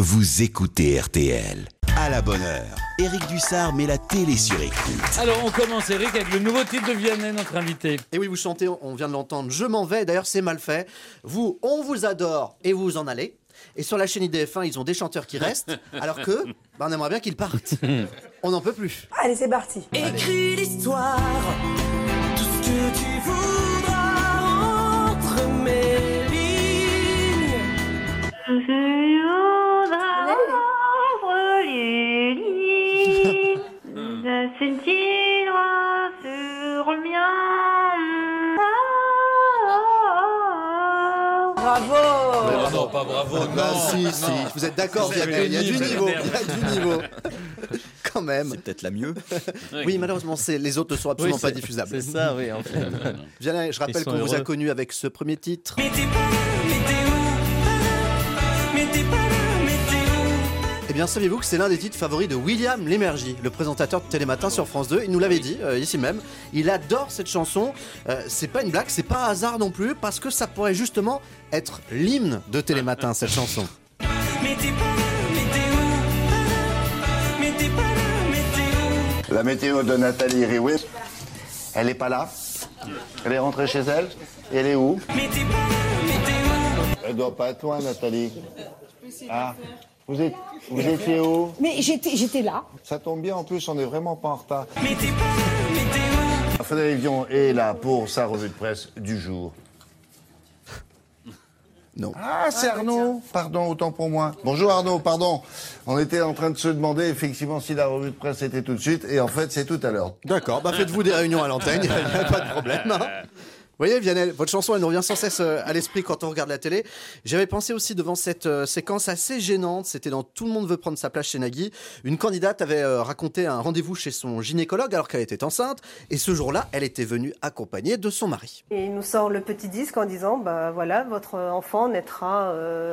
vous écoutez RTL. À la bonne heure, Éric Dussard met la télé sur écoute. Alors on commence, Éric, avec le nouveau titre de Vianney, notre invité. Et oui, vous chantez, on vient de l'entendre, Je m'en vais, d'ailleurs c'est mal fait. Vous, on vous adore et vous en allez. Et sur la chaîne IDF1, ils ont des chanteurs qui restent, alors que, on aimerait bien qu'ils partent. On n'en peut plus. Allez, c'est parti. Écris l'histoire, tout ce que tu voudras entre mes lignes. Tout ce que tu voudras entre les lignes. Se sentira sur le mien. Bravo. Non, pas bravo, non. Bah, si, vous êtes d'accord, Vianney, il y a du niveau, Quand même. C'est peut-être la mieux. Oui, malheureusement, les autres ne sont absolument pas diffusables. C'est ça, oui, en fait. Vianney, je rappelle Ils sont qu'on vous a heureux. connu avec ce premier titre. Mais t'es pas là, mais t'es où? Mais t'es pas là, mais t'es où? Eh bien, saviez-vous que c'est l'un des titres favoris de William Lémergie, le présentateur de Télématin sur France 2. Il nous l'avait dit, ici même. Il adore cette chanson. C'est pas une blague, c'est pas un hasard non plus, parce que ça pourrait justement être l'hymne de Télématin, cette chanson. Mais t'es pas là, mais t'es où? Mais t'es pas là, mais t'es où? La météo de Nathalie Rioué, elle est pas là. Elle est rentrée chez elle. Et elle est où? Mais t'es pas là, mais t'es où? Elle doit pas être loin, Nathalie. Ah, vous étiez où? Mais j'étais là. Ça tombe bien, en plus, on n'est vraiment pas en retard. Mais t'es pas là, mais t'es où? Frédéric Dion est là pour sa revue de presse du jour. Non. Ah, c'est Arnaud. Pardon, autant pour moi. Bonjour Arnaud, pardon. On était en train de se demander effectivement si la revue de presse était tout de suite, et en fait, c'est tout à l'heure. D'accord, faites-vous des réunions à l'antenne, il n'y a pas de problème. Hein. Vous voyez, Vianney, votre chanson, elle nous revient sans cesse à l'esprit quand on regarde la télé. J'avais pensé aussi devant cette séquence assez gênante, c'était dans Tout le monde veut prendre sa place chez Nagui. Une candidate avait raconté un rendez-vous chez son gynécologue alors qu'elle était enceinte, et ce jour-là, elle était venue accompagnée de son mari. Et il nous sort le petit disque en disant, bah voilà, votre enfant naîtra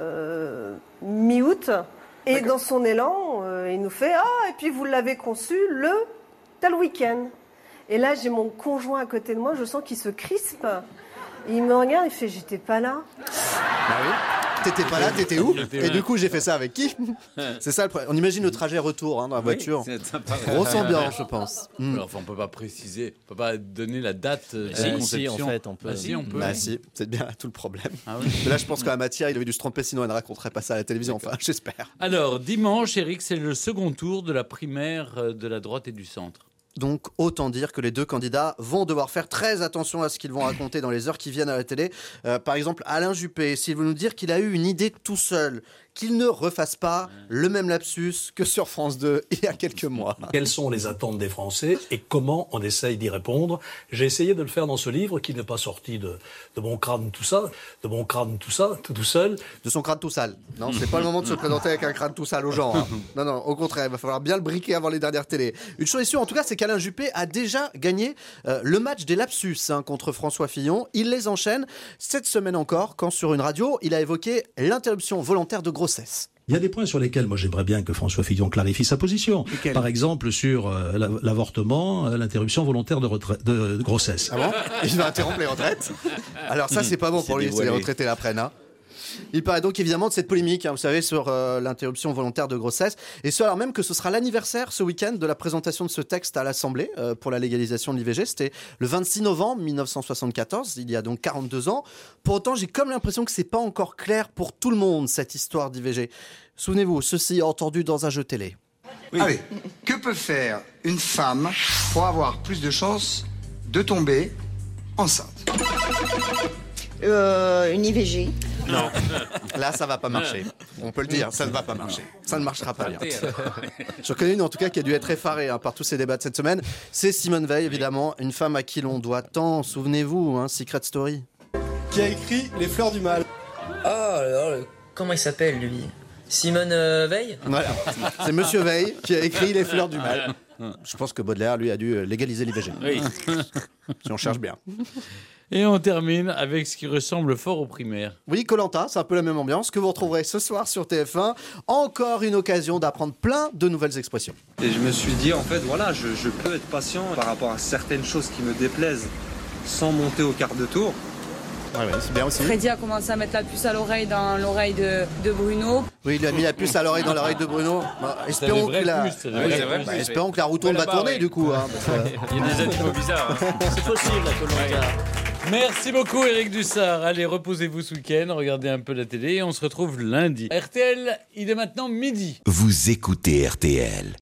mi-août. Et dans son élan, il nous fait, et puis vous l'avez conçu le tel week-end. Et là, j'ai mon conjoint à côté de moi, je sens qu'il se crispe. Il me regarde, il fait, j'étais pas là. Bah oui. T'étais pas là, t'étais où? Et du coup, j'ai fait ça avec qui? C'est ça le problème. On imagine le trajet retour dans la voiture. C'est sympa. Grosse ambiance, je pense. Alors, enfin, on peut pas préciser, on peut pas donner la date de Si, conception. en fait, on peut. Ah, si, on peut. Bah si, c'est bien tout le problème. Ah oui. Mais là, je pense qu'à Mathia, il avait dû se tromper, sinon elle ne raconterait pas ça à la télévision. Enfin, j'espère. Alors, dimanche, Éric, c'est le second tour de la primaire de la droite et du centre. Donc, autant dire que les deux candidats vont devoir faire très attention à ce qu'ils vont raconter dans les heures qui viennent à la télé. Par exemple, Alain Juppé, s'il veut nous dire qu'il a eu une idée tout seul, qu'il ne refasse pas le même lapsus que sur France 2 il y a quelques mois. Quelles sont les attentes des Français et comment on essaye d'y répondre? J'ai essayé de le faire dans ce livre qui n'est pas sorti de mon crâne tout ça, tout seul. De son crâne tout sale. Non, c'est pas le moment de se présenter avec un crâne tout sale aux gens. Hein. Non, au contraire, il va falloir bien le briquer avant les dernières télés. Une chose est sûre, en tout cas, c'est qu'Alain Juppé a déjà gagné le match des lapsus contre François Fillon. Il les enchaîne cette semaine encore, quand sur une radio, il a évoqué l'interruption volontaire de grossesse. Il y a des points sur lesquels moi j'aimerais bien que François Fillon clarifie sa position. Par exemple sur l'avortement, l'interruption volontaire de grossesse. Ah bon? Il va interrompre les retraites. Alors ça, c'est pas bon pour lui, si les retraités l'apprennent. Hein. Il paraît donc évidemment de cette polémique, vous savez, sur l'interruption volontaire de grossesse. Et ce, alors même que ce sera l'anniversaire ce week-end de la présentation de ce texte à l'Assemblée pour la légalisation de l'IVG. C'était le 26 novembre 1974, il y a donc 42 ans. Pour autant, j'ai comme l'impression que c'est pas encore clair pour tout le monde, cette histoire d'IVG. Souvenez-vous, ceci entendu dans un jeu télé. Oui. Allez, que peut faire une femme pour avoir plus de chances de tomber enceinte? Une IVG. Non, là ça va pas marcher. On peut le dire, ça ne va pas marcher. Ça ne marchera pas bien. Je connais une en tout cas qui a dû être effarée par tous ces débats de cette semaine. C'est Simone Veil, évidemment, une femme à qui l'on doit tant. Souvenez-vous, Secret Story. Qui a écrit Les Fleurs du Mal. Ah, alors, comment il s'appelle lui? Simone Veil? Voilà, c'est Monsieur Veil qui a écrit Les Fleurs du Mal. Je pense que Baudelaire, lui, a dû légaliser l'IVG. Oui. Si on cherche bien. Et on termine avec ce qui ressemble fort aux primaires. Oui, Koh-Lanta, c'est un peu la même ambiance que vous retrouverez ce soir sur TF1. Encore une occasion d'apprendre plein de nouvelles expressions. Et je me suis dit, en fait, voilà, je peux être patient par rapport à certaines choses qui me déplaisent sans monter au quart de tour. c'est bien aussi. Freddy a commencé à mettre la puce à l'oreille dans l'oreille de Bruno. Oui, il a mis la puce à l'oreïe dans l'oreille de Bruno. Espérons que la roue tourne va tourner du coup. Hein, il y a des animaux bizarres. C'est possible, la Koh-Lanta. Merci beaucoup Éric Dussart. Allez, reposez-vous ce week-end, regardez un peu la télé et on se retrouve lundi. RTL, il est maintenant midi. Vous écoutez RTL.